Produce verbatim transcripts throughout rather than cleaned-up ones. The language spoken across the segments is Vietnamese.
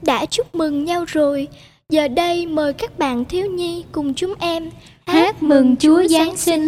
đã chúc mừng nhau rồi. Giờ đây mời các bạn thiếu nhi cùng chúng em hát mừng Chúa Giáng sinh.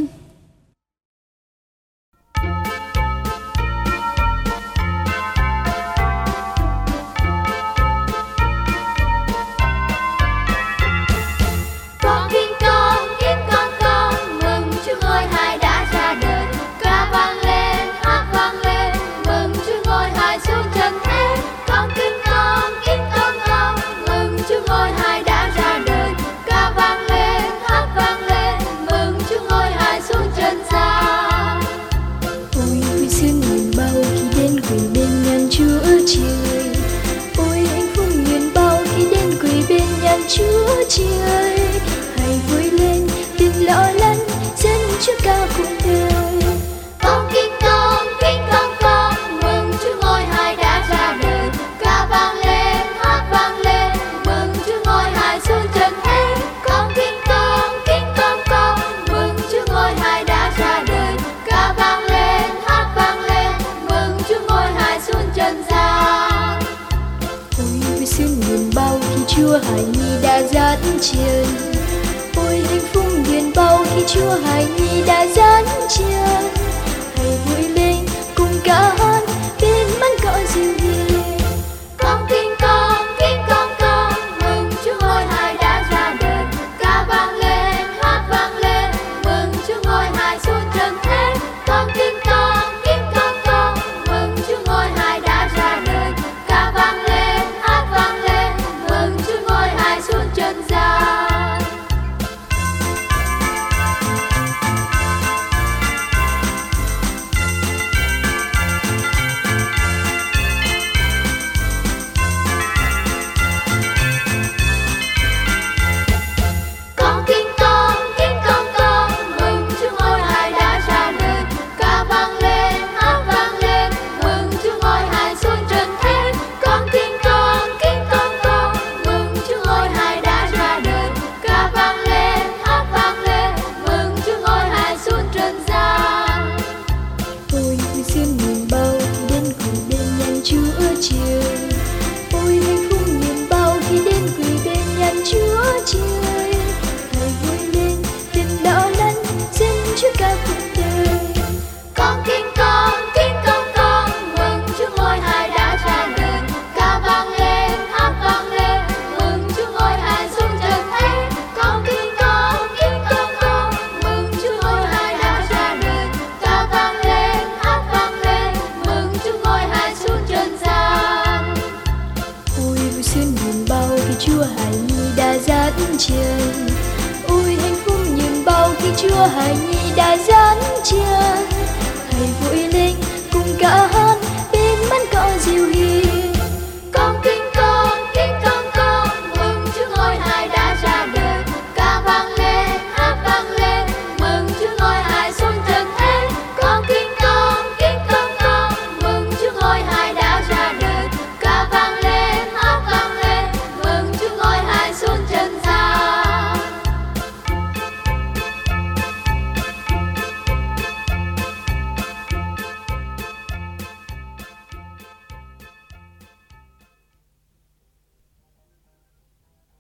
Con King Kong, King Kong Kong, mừng Chúa ngôi hài đã ra đời. Ca vang lên, hát vang lên, mừng Chúa ngôi hài xuống trần thế. Con King Kong, King Kong Kong, mừng Chúa ngôi hài đã ra đời. Ca vang lên, hát vang lên, mừng Chúa ngôi hài xuống trần gian. Ôi vui sướng nguyện bao khi đến quỳ bên nhan Chúa trời. Ôi hạnh phúc nguyện bao khi đến quỳ bên nhan Chúa trời. Hãy vui lên, đừng lo lắng, dân Chúa ca cuộc đời. Con King Kong, King Kong Kong, mừng Chúa ngôi hài đã ra đời. Ca vang lên, hát vang lên, mừng Chúa ngôi hài xuống trần thế. Con King Kong, King Kong Kong, mừng Chúa ngôi hài đã ra đời. Ca vang lên, hát vang lên, mừng Chúa ngôi hài xuống trần gian. Ôi vui sướng nguyện bao khi Chúa hài nhi đã dán trần. Ôi hạnh phúc nguyện bao khi Chúa hài nhi đã dán trần. Hãy vui lên cùng ca hát bên mắt cỏ dịu hiền. Con King Kong, King Kong Kong, mừng Chúa ngôi hài đã ra đời. Ca vang lên, hát vang lên, mừng Chúa ngôi hài xuống trần thế. Con King Kong, King Kong Kong, mừng Chúa ngôi hài đã ra đời. Ca vang lên, hát vang lên, mừng Chúa ngôi hài xuống trần gian. Con King Kong, King Kong Kong, mừng Chúa ngôi hài đã ra đời. Ca vang lên, hát vang lên, mừng Chúa ngôi hài xuống trần thế. Con King Kong, King Kong Kong, mừng Chúa ngôi hài đã ra đời. Ca vang lên, hát vang lên, mừng Chúa ngôi hài xuống trần gian. Ôi vui sướng nguyện bao khi đến quỳ bên nhan Chúa trời. Ôi hạnh phúc nguyện bao khi đến quỳ bên nhan Chúa trời. Hãy vui lên, đừng lo lắng, dân Chúa ca cuộc đời. Con King Kong, King Kong Kong, mừng Chúa ngôi hài đã ra đời. Ca vang lên, hát vang lên, mừng Chúa ngôi hài xuống trần thế. Con King Kong, King Kong Kong, mừng Chúa ngôi hài đã ra đời. Ca vang lên, hát vang lên, mừng Chúa ngôi hài xuống trần gian. Ôi vui sướng nguyện bao khi Chúa hài nhi đã dán trần. Ôi hạnh phúc nguyện bao khi Chúa hài nhi đã dán trần. Hãy vui lên cùng ca hát